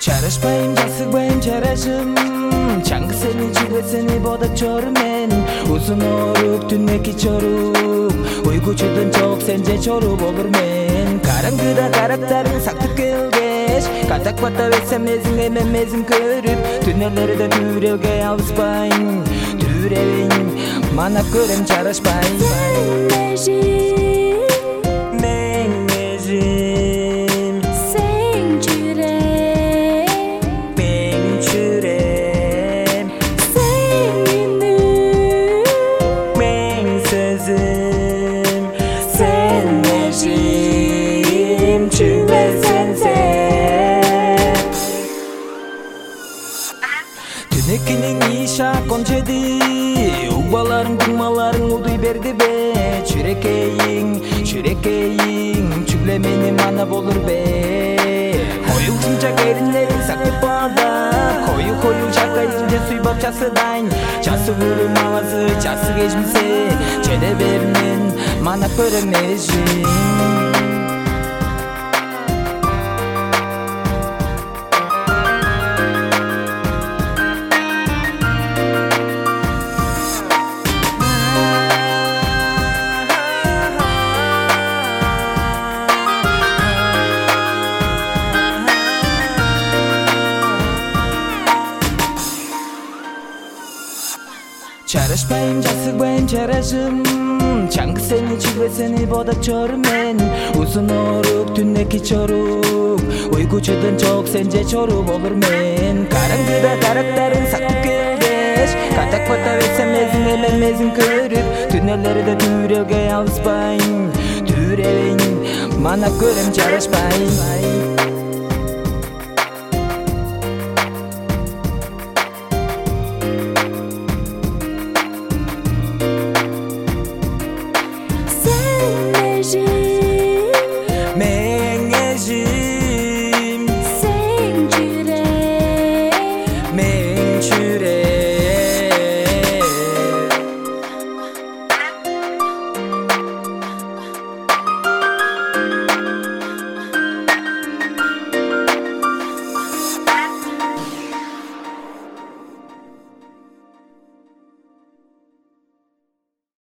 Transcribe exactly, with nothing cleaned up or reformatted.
Жарашпайым, жасыгбайым, жарашым чаңгы сени, чүле сени бодап чорум мен узун орук, түн эки чорук уйгучудун жок, сен же чору болур мен караңгыда карактарың сактып келгеш катак бата берсем мезиң эме мезиң көрүп түнөлөрдө түрөөгө албаспайм түрөбейм манап көрөм жарашпайм Түнекинин иша кончеди угбаларың дуңмаларың удуй бердиби чүрекейиң чүрекейиң чүгле мени мана болур бе коюл чымчак эринлериң сактып бада кою кою чакайсың же суйбап часыдайын часы көрүм авазы часы кечмесе чеде беринен манап көрөм эжим Жарашпайым, жасыгбайым, жарашым чаңгы сени, чүле сени бодап чорум мен узун орук, түн эки чорук уйгучудун жок, сен же чору болур мен караңгыда карактарың сактып келгеш катак бата берсем мезиң эме мезиң көрүп түнөлөрдө түрөөгө албаспайм түрөбейм манап көрөм жарашпайм